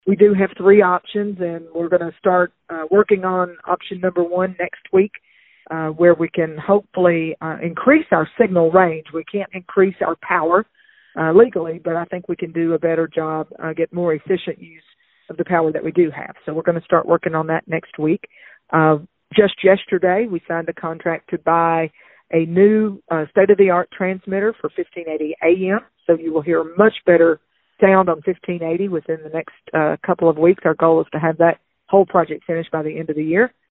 We do have three options, and we're going to start working on option number one next week, where we can hopefully increase our signal range. We can't increase our power legally, but I think we can do a better job, get more efficient use of the power that we do have. So we're going to start working on that next week. Just yesterday, we signed a contract to buy a new state-of-the-art transmitter for 1580 AM, so you will hear much better sound on 1580 within the next couple of weeks. Our goal is to have that whole project finished by the end of the year.